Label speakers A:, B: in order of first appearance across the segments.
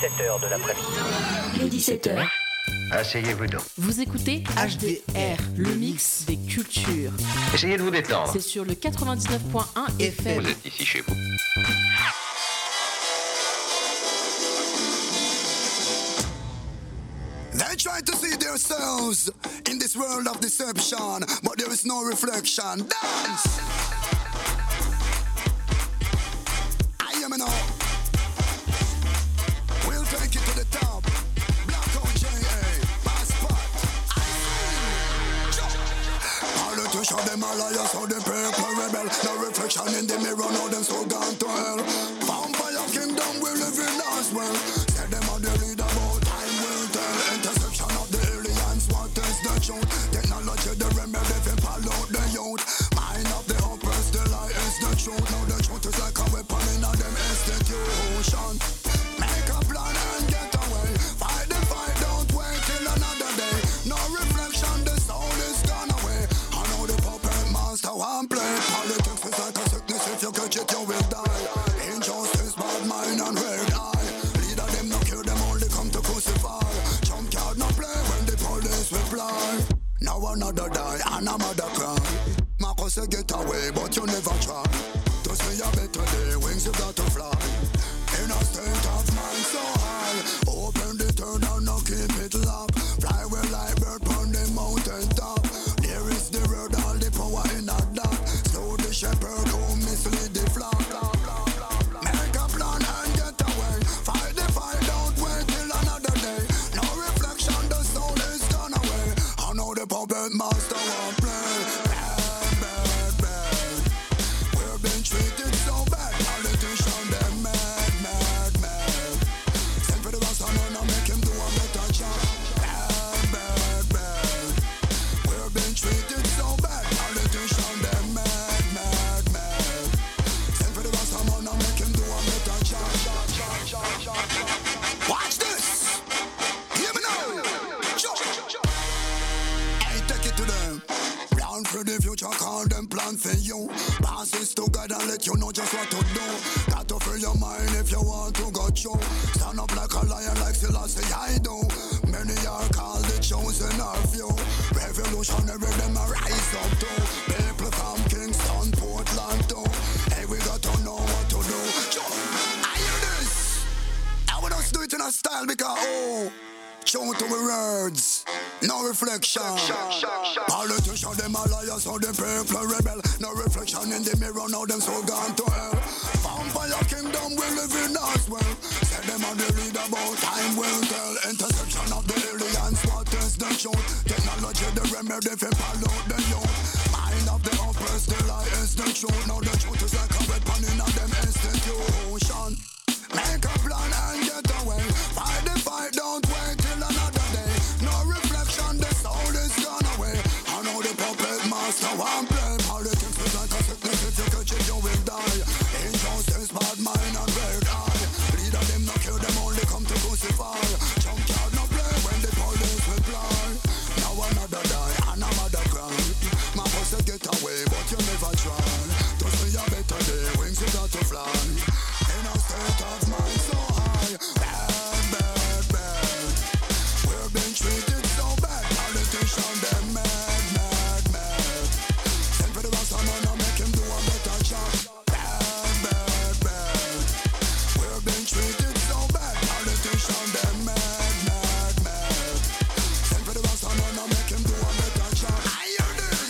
A: 17h de l'après-midi.
B: Les 17h.
C: Asseyez-vous donc.
B: Vous écoutez HDR, le mix des cultures.
C: Essayez de vous détendre.
B: C'est sur le 99.1 FM.
C: Vous êtes ici chez vous.
D: They try to see themselves in this world of deception, but there is no reflection. Dance! I am now. We'll take it to the top. Black O.J.A. Passport. Politician, them are liars, so the people rebel. No reflection in the mirror, now them so gone to hell. Vampire kingdom, we live in as well. Say them are the leader, but time will tell. Intersection of the aliens, what is the truth? Technology, the remedy, if pollute the youth. Mind of the oppressed, the lie is the truth. Now the truth is like a weapon in a them institution. Make a plan and get away. Fight the fight, don't wait till another day. No reflection, the soul is gone away. I know the puppet master won't play. Politics is like a sickness, if you catch it, you will die. Injustice, bad mind and red eye. Leader them no kill them, only come to crucify. Jump card no play when the police reply. Now another die and another cry. Marcus say get away, but you never try. To see a better day, wings you got to fly. In a state of mind so high. Open the turn and now keep it locked. Fly well like bird on the mountain top. There is the road, all the power in a dark. Slow the shepherd who mislead the flock. Make a plan and get away. Fight the fight, don't wait till another day. No reflection, the soul is gone away. I know the puppet master won't play. Bad, bad, bad. We're being treated so bad. Politician, they're mad, mad, mad. Send for the boss and now make him do a better job. Bad, bad, bad. We're being treated so bad. Politician, they're mad, mad, mad. Send for the boss and now make him do a better job. Watch this. Hear me now. Hey, take it to them. Plan for the future, call them plan for you. Pass this together, let you know just what to do. Got to free your mind if you want to go through. Stand up like a lion, like Selassie I do. Many are called the chosen of you. Revolutionary, them a rise up too. People from Kingston, Portland too. Hey, we got to know what to do. I hear this. I want us to do it in a style because true to the words, no reflection. Politicians, them are liars, so the people rebel. No reflection in the mirror, now them so gone to hell. Vampire kingdom, we live in as well. Say them are the leader, but time will tell. Intersection of the aliens, what is the truth? Technology, the remedy, if pollute the youth. Mind of the oppressed, the lie is the truth. Now the truth is like a weapon in a them institution. Make a plan and get away. Fight the fight, don't wait till another day. No reflection, the soul is gone away. I know the puppet master won't play. Politics is like a sickness, if you catch it, you will die. Injustice, bad mind and red eye. Leader them no kill them, only come to crucify. Jump card no play when the police reply. Now another die and another cry. My boss say get away, but you never try. To see a better day, wings you got to fly. In a state of mind so high. Bad, bad, bad. We're being treated so bad. Politicians, they're mad, mad, mad. Send for the boss and now make him do a better job. Bad, bad, bad. We're being treated so bad. Politicians, they're mad, mad, mad. Send for the boss and now make him do a better job. I hear this.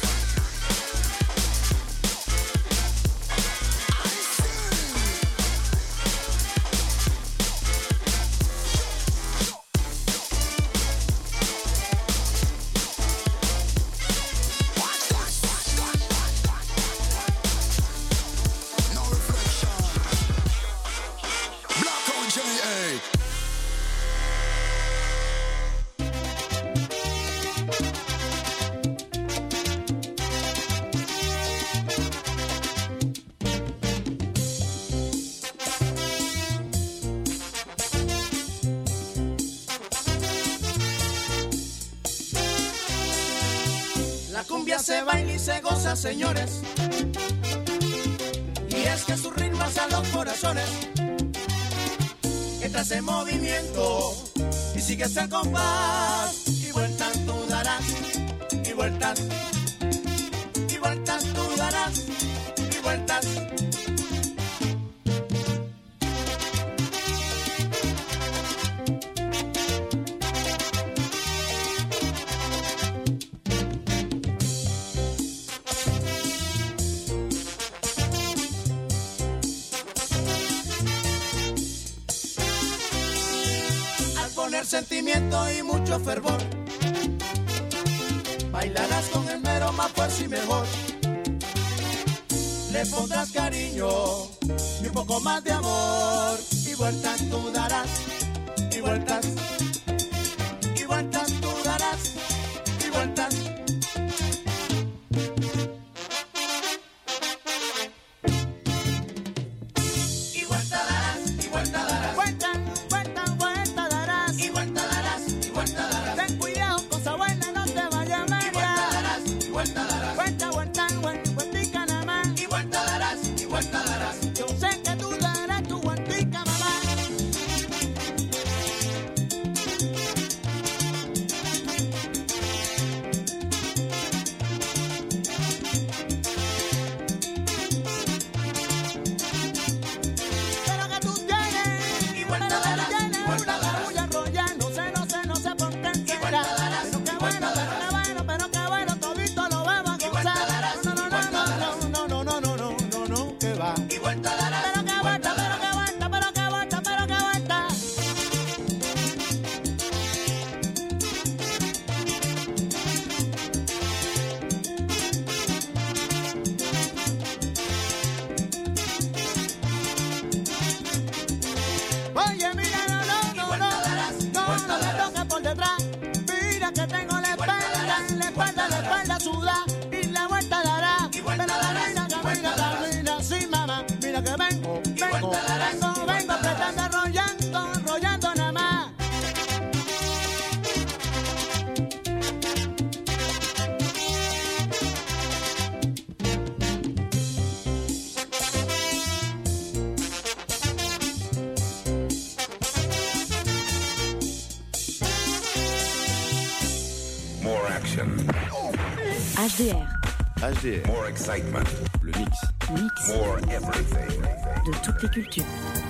D: No reflection. Black O.J.A.
E: La cumbia se baila y se goza, señores. Y es que su ritmo a los corazones. entras en movimiento y sigues el compás. Y vueltas tú darás, y vueltas tú darás, y vueltas. Sentimiento y mucho fervor, bailarás con el mero más fuerza y mejor. Le pondrás cariño y un poco más de amor. Y vueltas tú darás, y vueltas tú darás, y vueltas. Y vuelta darás, y vuelta darás. Ten cuidado, cosa buena, no te vayas a meter. Y vuelta darás, vueltica nada más. Y vuelta darás. Yo sé que tú darás tu vueltica, mamá. Pero que tú tienes, y vuelta darás, una cabulla roya, no sé por qué será. Pero qué bueno, todito lo vamos a gozar. No, que va. Y vuelta darás. Pero que vuelta. Oye, mira, no me toques por detrás. Mira que tengo la espalda suda. Y la vuelta dará. Camina, sí, mamá. Mira que vengo apretando, enrollando nada más.
A: More action.
B: HDR.
A: More excitement.
B: Le mix.
A: More everything.
B: De toutes les cultures.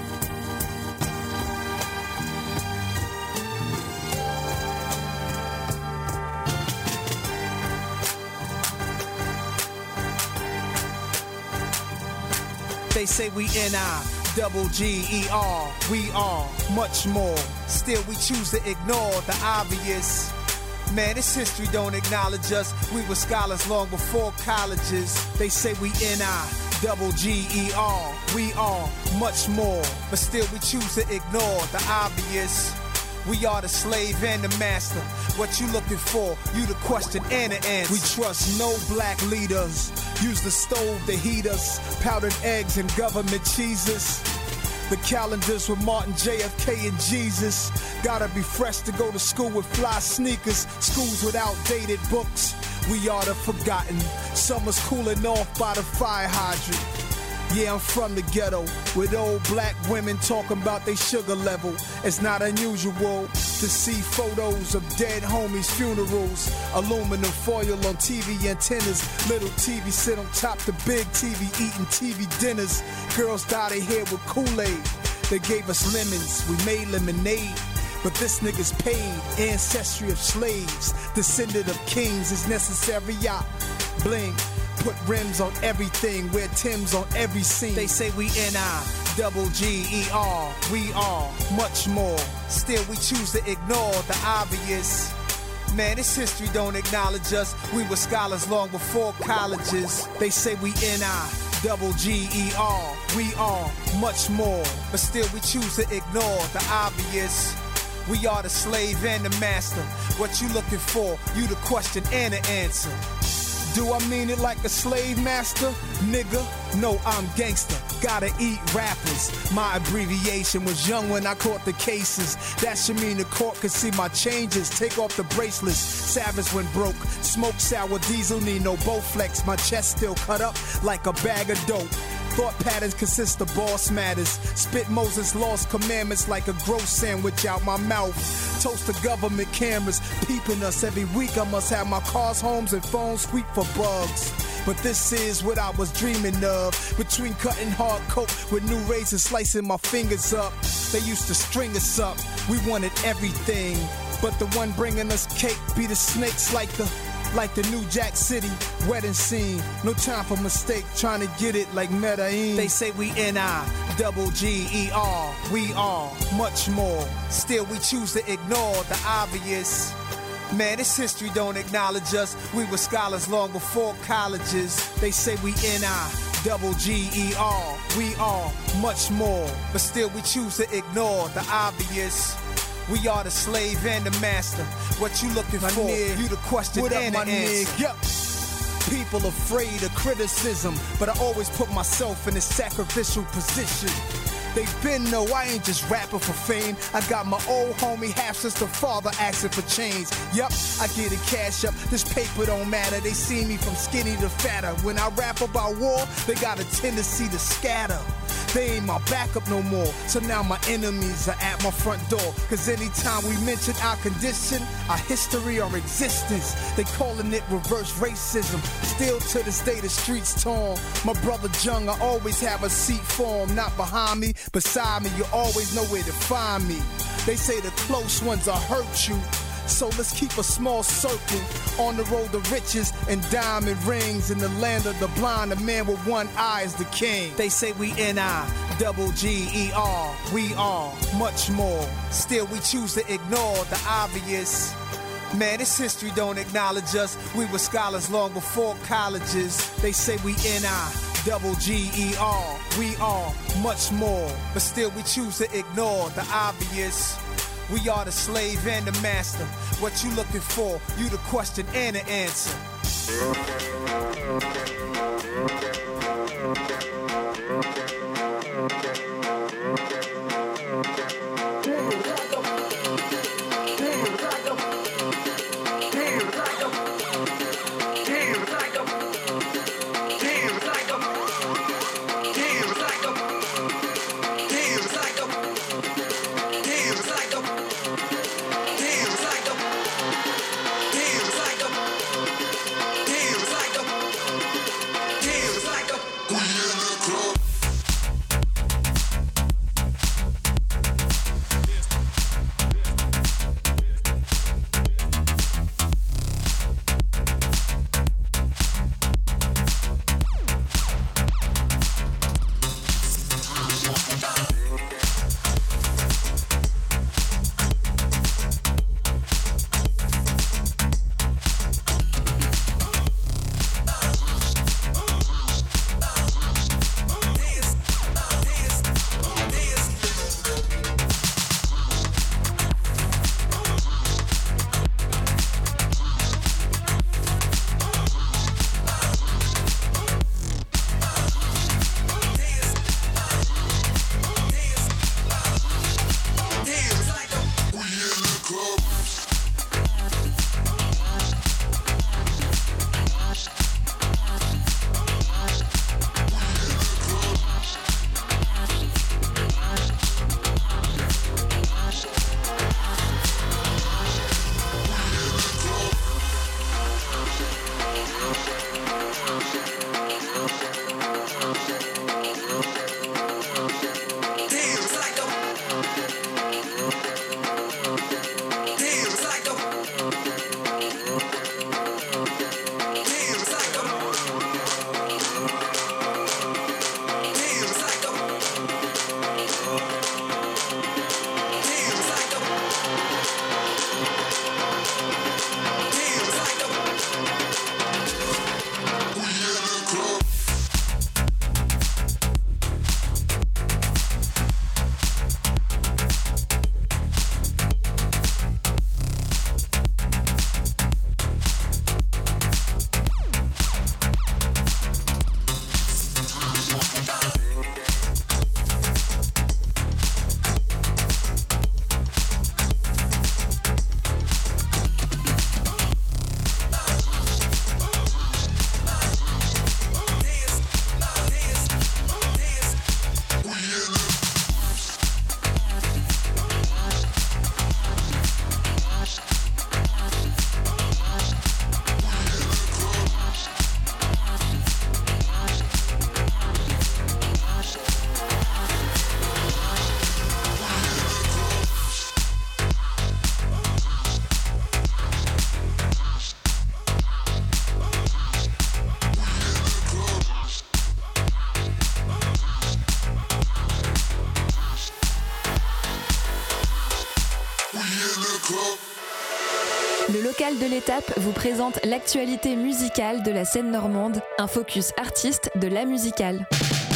F: They say we N-I-double-G-E-R. We are much more. Still we choose to ignore the obvious. Man, this history don't acknowledge us. We were scholars long before colleges. They say we N-I-double-G-E-R. We are much more. But still we choose to ignore the obvious. We are the slave and the master. What you looking for? You the question and the answer. We trust no black leaders. Use the stove to heat us. Powdered eggs and government cheeses. The calendars with Martin, JFK, and Jesus. Gotta be fresh to go to school with fly sneakers. Schools with outdated books. We are the forgotten. Summer's cooling off by the fire hydrant. Yeah, I'm from the ghetto, with old black women talking about their sugar level. It's not unusual to see photos of dead homies' funerals. Aluminum foil on TV antennas. Little TV sit on top the big TV, eating TV dinners. Girls dye their hair with Kool-Aid. They gave us lemons, we made lemonade. But this nigga's paid. Ancestry of slaves, descendant of kings is necessary. Bling. Put rims on everything, wear Timbs on every scene. They say we N-I-double-G-E-R. We are much more. Still we choose to ignore the obvious. Man, this history don't acknowledge us. We were scholars long before colleges. They say we N-I-double-G-E-R. We are much more. But still we choose to ignore the obvious. We are the slave and the master. What you looking for? You the question and the answer. Do I mean it like a slave master? Nigga, no, I'm gangster. Gotta eat rappers. My abbreviation was young when I caught the cases. That should mean the court could see my changes. Take off the bracelets. Savage when broke. Smoke sour diesel, need no Bowflex. My chest still cut up like a bag of dope. Thought patterns consist of boss matters. Spit Moses' lost commandments like a gross sandwich out my mouth. Toast the government cameras peeping us. Every week I must have my cars, homes, and phones sweep for bugs. But this is what I was dreaming of. Between cutting hard coke with new razors slicing my fingers up. They used to string us up. We wanted everything. But the one bringing us cake be the snakes like the New Jack City wedding scene. No time for mistake, trying to get it like Medellin. They say we N-I-double-G-E-R. We are much more. Still we choose to ignore the obvious. Man, this history don't acknowledge us. We were scholars long before colleges. They say we N-I-double-G-E-R. We are much more. But still we choose to ignore the obvious. We are the slave and the master. What you looking for? You the question and the answer. Yep. People afraid of criticism, but I always put myself in a sacrificial position. They been know I ain't just rapping for fame. I got my old homie, half-sister father asking for change. Yup, I get it cash up, this paper don't matter. They see me from skinny to fatter. When I rap about war, they got a tendency to scatter. They ain't my backup no more, so now my enemies are at my front door. Cause anytime we mention our condition, our history, our existence, they calling it reverse racism. Still to this day the streets torn. My brother Jung, I always have a seat for him. Not behind me, beside me, you always know where to find me. They say the close ones will hurt you, so let's keep a small circle on the road to riches and diamond rings. In the land of the blind, a man with one eye is the king. They say we N-I-double-G-E-R. We are much more. Still we choose to ignore the obvious. Man, this history don't acknowledge us. We were scholars long before colleges. They say we N-I-double-G-E-R. We are much more. But still we choose to ignore the obvious. We are the slave and the master. What you looking for? You the question and the answer.
G: l'étape vous présente l'actualité musicale de la scène normande, un focus artiste de la musicale.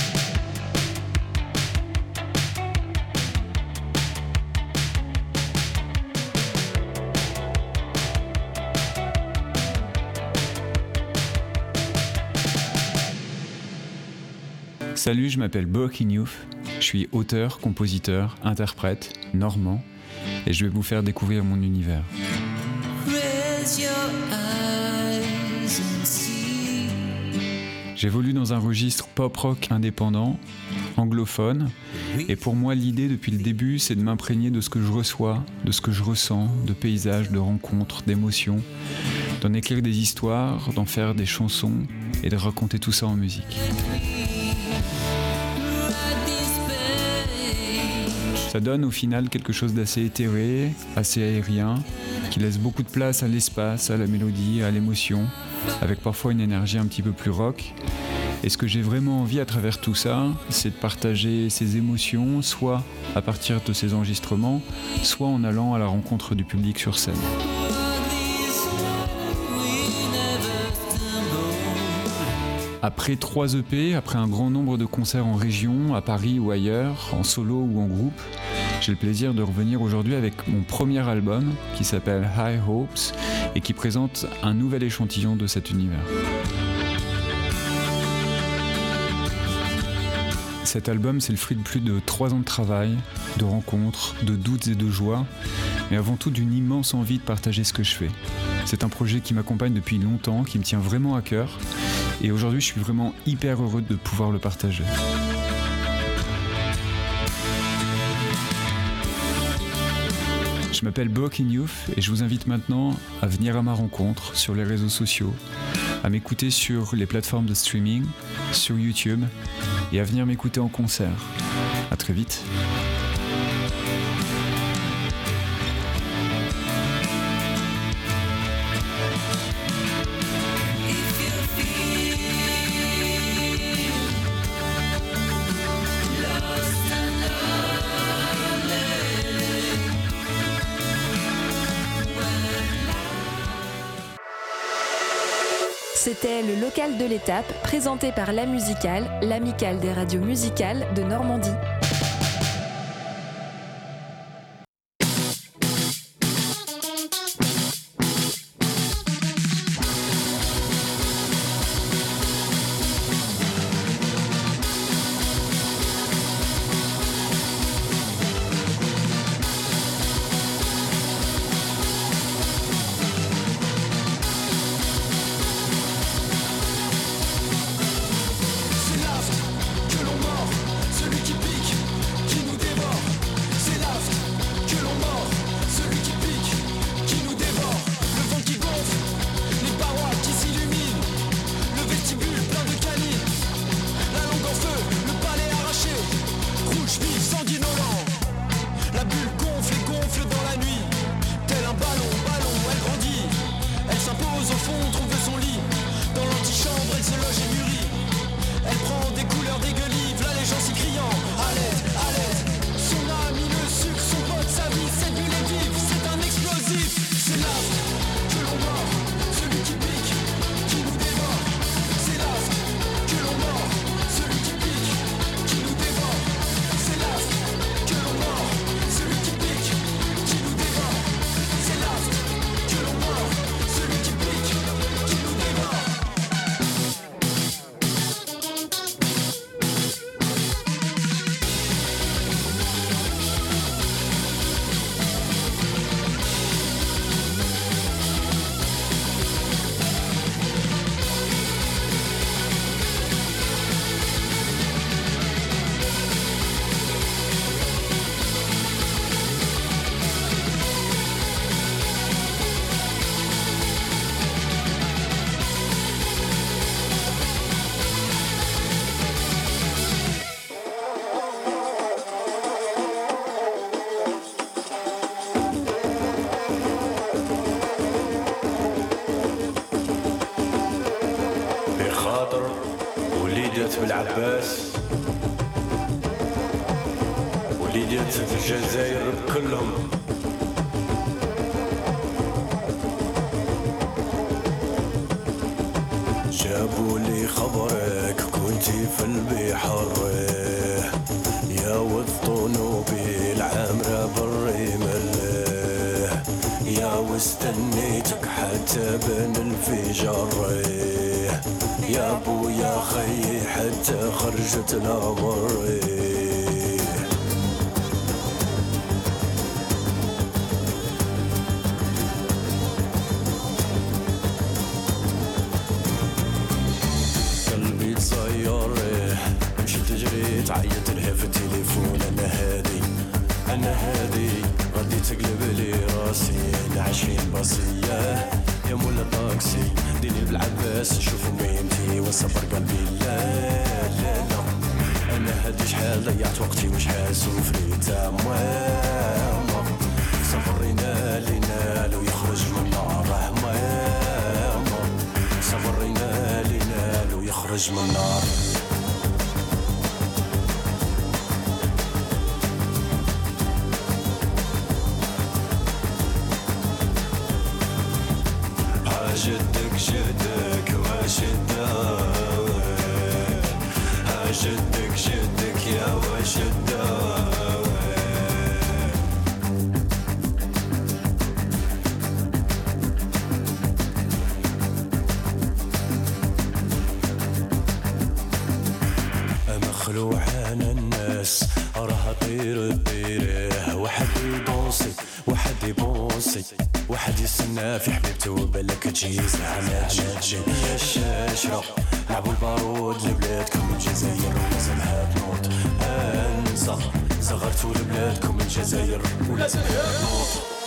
H: Salut, je m'appelle Boakin Youth, je suis auteur, compositeur, interprète, normand, et je vais vous faire découvrir mon univers. J'évolue dans un registre pop-rock indépendant, anglophone, et pour moi l'idée depuis le début c'est de m'imprégner de ce que je reçois, de ce que je ressens, de paysages, de rencontres, d'émotions, d'en écrire des histoires, d'en faire des chansons et de raconter tout ça en musique. Ça donne au final quelque chose d'assez éthéré, assez aérien, qui laisse beaucoup de place à l'espace, à la mélodie, à l'émotion, avec parfois une énergie un petit peu plus rock. Et ce que j'ai vraiment envie à travers tout ça, c'est de partager ces émotions, soit à partir de ces enregistrements, soit en allant à la rencontre du public sur scène. Après 3 EP, après un grand nombre de concerts en région, à Paris ou ailleurs, en solo ou en groupe, j'ai le plaisir de revenir aujourd'hui avec mon premier album qui s'appelle High Hopes et qui présente un nouvel échantillon de cet univers. Cet album, c'est le fruit de plus de 3 ans de travail, de rencontres, de doutes et de joies, mais avant tout d'une immense envie de partager ce que je fais. C'est un projet qui m'accompagne depuis longtemps, qui me tient vraiment à cœur, et aujourd'hui je suis vraiment hyper heureux de pouvoir le partager. Je m'appelle Boakin Youth et je vous invite maintenant à venir à ma rencontre sur les réseaux sociaux, à m'écouter sur les plateformes de streaming, sur YouTube et à venir m'écouter en concert. À très vite.
G: C'était le local de l'étape, présenté par La Musicale, l'amicale des radios musicales de Normandie.
I: وليدات بالعباس وليدات في الجزائر كلهم جابوا لي خبرك كنتي في البحر يا والطنوبي العامرة بالرمل يا واستنيتك حتى بين الفجر يا ابو يا خي حتى خرجت الامر قلبي تصير مشيت تجري تعيط لها في التليفون انا هادي غادي تقلب لي راسي عايشين بصيه يا مولا طاكسي ديني بالعباس نشوفو ميمتي ونصبر قلبي لا انا هادي شحال ضيعت وقتي وشحال سوفريت ماما صبرينا لينا لو يخرج من النار ماما صبرينا لينا لو يخرج من النار جدك واش الداوي جدك يا واش الداوي مخلوع عن الناس راها طير واحد يدونسي واحد يبونسي واحد يستنى في حبيبته وبالك تجي زعما تجي يا الشاشرة لعبوا البارود لبلادكم الجزائر ولازمها تنوض انسى صغرتوا لبلادكم الجزائر ولازمها تنوض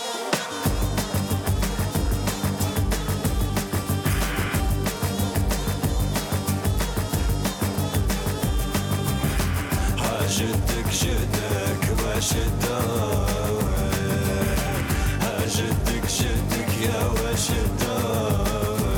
I: جدك واش الداوي جدك يا واش الداوي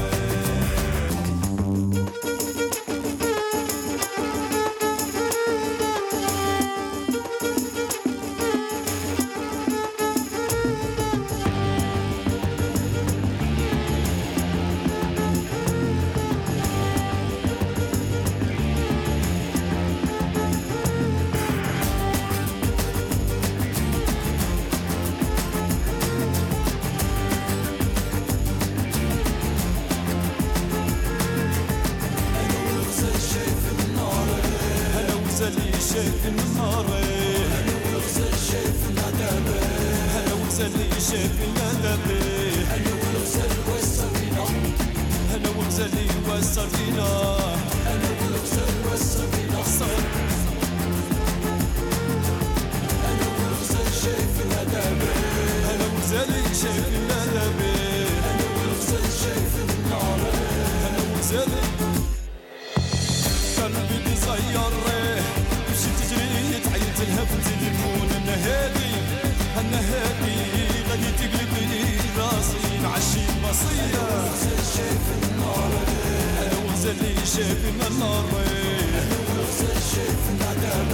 I: شايف النار انا وغزل شايف العذاب انا وغزل شايف العذاب انا وغزل وصل بينا انا وغزل وصل بينا انا وغزل وصل بينا انا وغزل شايف العذاب انا وغزل شايف العذاب انا وغزل شايف النار انا وغزل قلبي تصير تجري تعيط لها في التليفون انا هادي غادي تقلب لي راسي نعشي بصيه انا وغزل شايف النار انا وغزل شايف النار انا وغزل شايف العذاب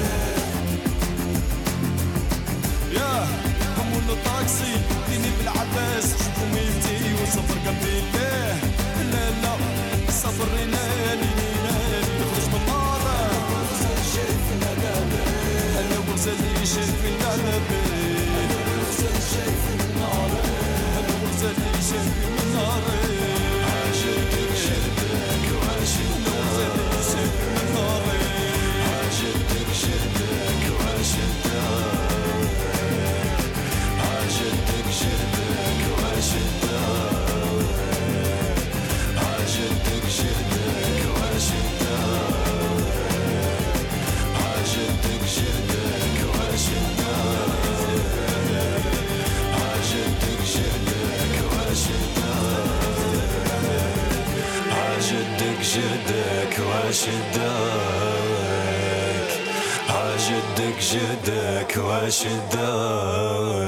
I: يا همون الطاكسي ديني بالعباس شوفوا ميمتي وصفر قلبي لا صبرينا لينا نخرج من النار شايف العذاب انا وغزل شايف العذاب انا وغزل شايف النار انا وغزل شايف النار جدك واش الداوي شايف النار جدك واش الداوي جدك واش الداوي جدك واش جدك واش الداوي جدك واش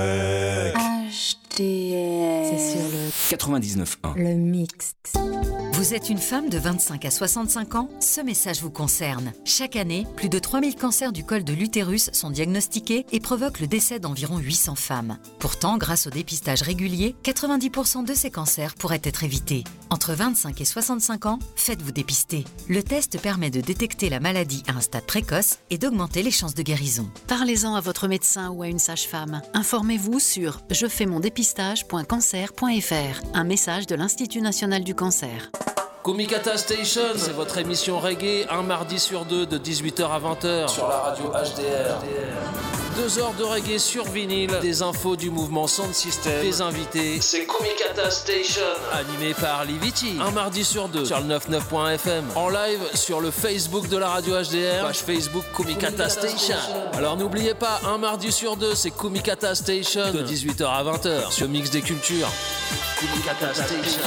I: الداوي
G: HDR. C'est sur le
B: 99.1.
G: Le mix.
J: Vous êtes une femme de 25 à 65 ans? Ce message vous concerne. Chaque année, plus de 3000 cancers du col de l'utérus sont diagnostiqués et provoquent le décès d'environ 800 femmes. Pourtant, grâce au dépistage régulier, 90% de ces cancers pourraient être évités. Entre 25 et 65 ans, faites-vous dépister. Le test permet de détecter la maladie à un stade précoce et d'augmenter les chances de guérison.
B: Parlez-en à votre médecin ou à une sage-femme. Informez-vous sur jefaimondepistage.cancer.fr. Un message de l'Institut national du cancer.
K: Kumikata Station, c'est votre émission reggae, un mardi sur deux de 18h à 20h sur la radio HDR. 2 heures de reggae sur vinyle, des infos du mouvement Sound System, des invités. C'est Kumikata Station, animé par Liviti. Un mardi sur deux sur le 99.fm. En live sur le Facebook de la radio HDR, page Facebook Kumikata Station. Alors n'oubliez pas, un mardi sur deux, c'est Kumikata Station de 18h à 20h sur Mix des Cultures. Kumikata Station.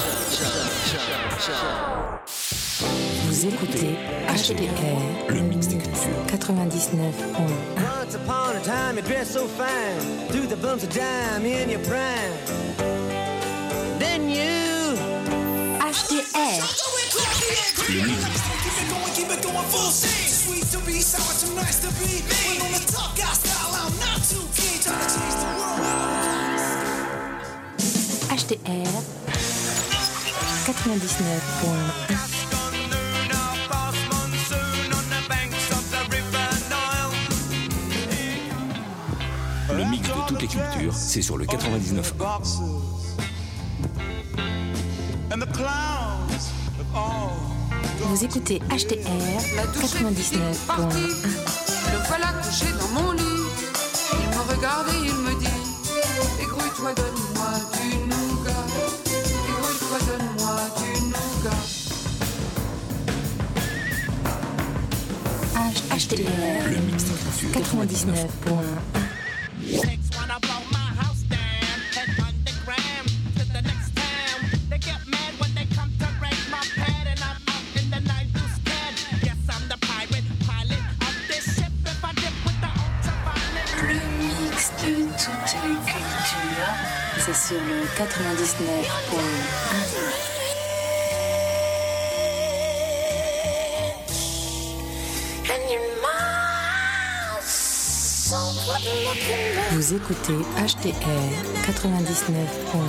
G: Vous écoutez HDR, le mix des cultures 99.1.
L: Once upon a time you dressed so fine, threw the bumps of dime in your prime. Then you
G: HDR.
A: Le mix.
M: Keep it going full steam. Sweet to be, sour too nice to be. When on the top guy style, I'm not too keen. Trying to change the world.
G: HDR 99.1.
A: Le mix de toutes les cultures, c'est sur le 99.
G: Vous écoutez HDR 99.1.
N: Le voilà couché dans mon lit. Il me regarde et il me dit: Égrouille-toi, donne-moi du nougat. Égrouille-toi, donne-moi du nougat.
G: HDR, le mix des cultures 99.1. C'est sur le 99.1. Vous écoutez HDR 99.1.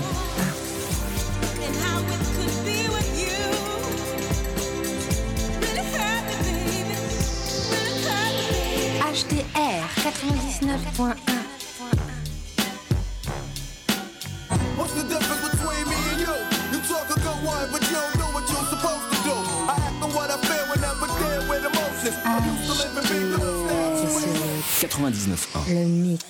G: HDR 99.1.
M: What's the difference between me and you? You talk a good one, but you don't know what you're supposed to do. I act on what I feel when I'm there with emotions. I used to live and be
G: C'est sur
A: 99.1.
G: le mix.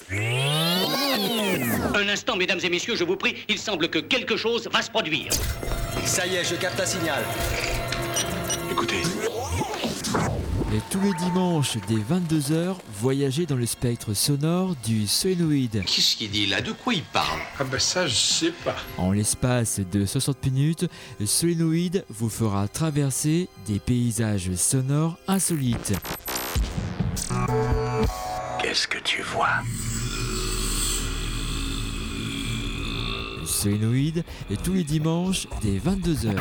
O: Un instant, mesdames et messieurs, je vous prie, il semble que quelque chose va se produire.
P: Ça y est, je capte un signal.
A: Écoutez.
Q: Et tous les dimanches dès 22h, voyagez dans le spectre sonore du Solenoid.
C: Qu'est-ce qu'il dit là? De quoi il parle?
R: Ah ben ça, je sais pas.
Q: En l'espace de 60 minutes, Solenoid vous fera traverser des paysages sonores insolites.
C: Qu'est-ce que tu vois?
Q: Solenoid et tous les dimanches dès 22h.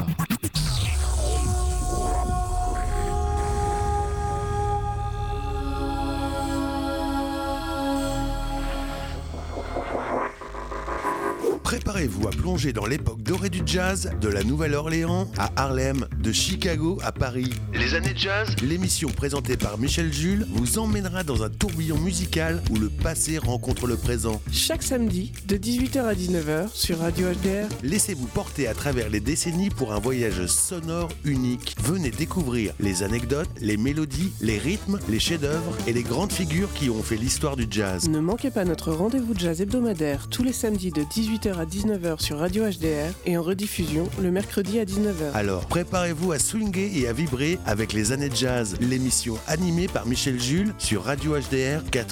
S: Préparez-vous à plonger dans l'époque dorée du jazz, de la Nouvelle-Orléans à Harlem, de Chicago à Paris. Les années jazz, l'émission présentée par Michel Jules vous emmènera dans un tourbillon musical où le passé rencontre le présent.
T: Chaque samedi, de 18h à 19h sur Radio HDR.
S: Laissez-vous porter à travers les décennies pour un voyage sonore unique. Venez découvrir les anecdotes, les mélodies, les rythmes, les chefs-d'œuvre et les grandes figures qui ont fait l'histoire du jazz.
T: Ne manquez pas notre rendez-vous jazz hebdomadaire tous les samedis de 18h à 19h sur Radio HDR et en rediffusion le mercredi à 19h.
S: Alors, préparez-vous à swinguer et à vibrer avec les années jazz, l'émission animée par Michel Jules sur Radio HDR